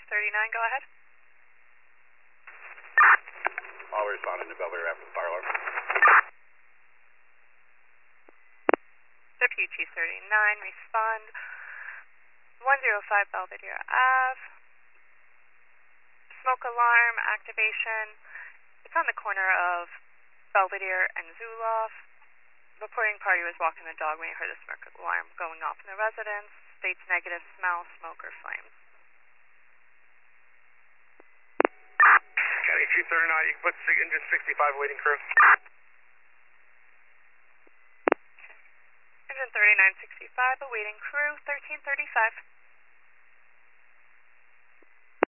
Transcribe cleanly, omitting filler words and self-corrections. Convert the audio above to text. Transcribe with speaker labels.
Speaker 1: Chief 39, go ahead.
Speaker 2: I'll respond to Belvedere after the fire alarm.
Speaker 1: Deputy Chief 39, respond. 105 Belvedere Ave. Smoke alarm activation. It's on the corner of Belvedere and Zuloff. Reporting party was walking the dog when he heard the smoke alarm going off in the residence. States negative smell, smoke, or flames.
Speaker 3: County Chief 39, you can put engine 65 waiting crew.
Speaker 1: Engine 3965, awaiting crew, 1335.